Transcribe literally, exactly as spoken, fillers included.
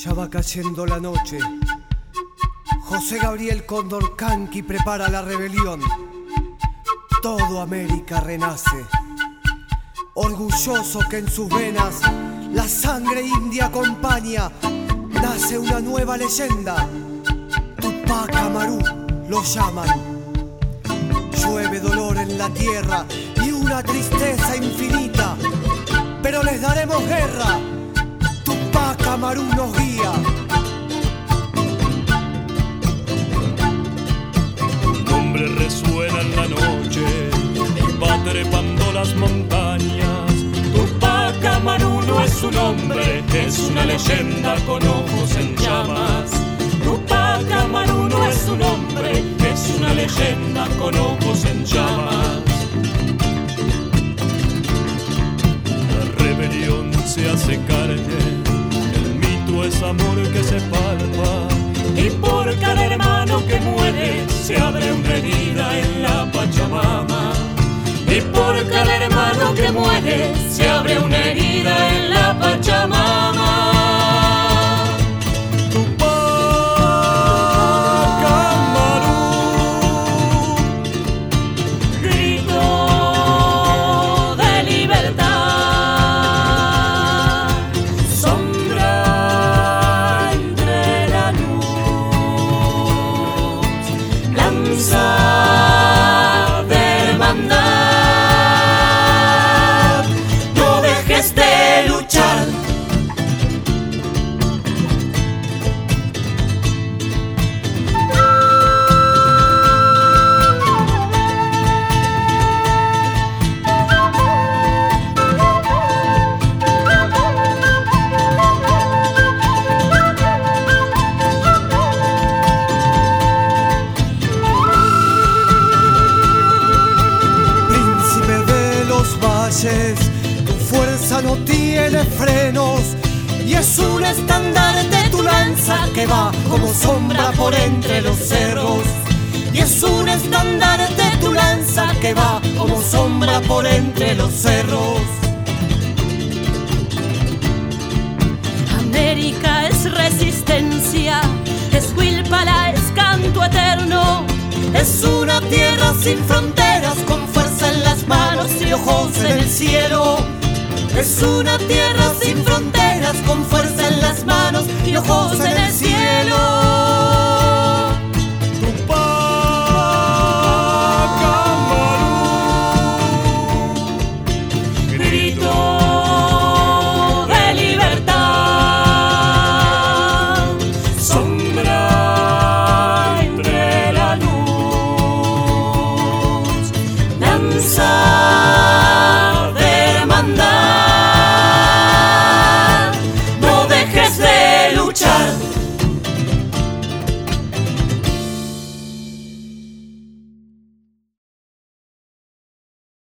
Ya va cayendo la noche. José Gabriel Condorcanqui prepara la rebelión. Todo América renace, orgulloso que en sus venas la sangre india acompaña. Nace una nueva leyenda, Tupac Amaru lo llaman. Llueve dolor en la tierra y una tristeza infinita, pero les daremos guerra. Tupac Amaru nos guía. Tu nombre resuena en la noche y va trepando las montañas. Tupac Amaru no es un hombre, es una leyenda con ojos en llamas. Tupac Amaru no es un hombre, es una leyenda con ojos en llamas. La rebelión se hace carne, el mito es amor que se palpa, y por cada hermano que muere se abre una herida en la Pachamama. Y por cada hermano que muere se abre una herida en la Pachamama. Tu fuerza no tiene frenos y es un estandarte tu lanza que va como sombra por entre los cerros. Y es un estandarte tu lanza que va como sombra por entre los cerros. América es resistencia, es Huilpala, es canto eterno. Es una tierra sin fronteras, con fuerza en las manos y ojos en el cielo. Es una tierra sin fronteras, con fuerza en las manos y ojos en el cielo.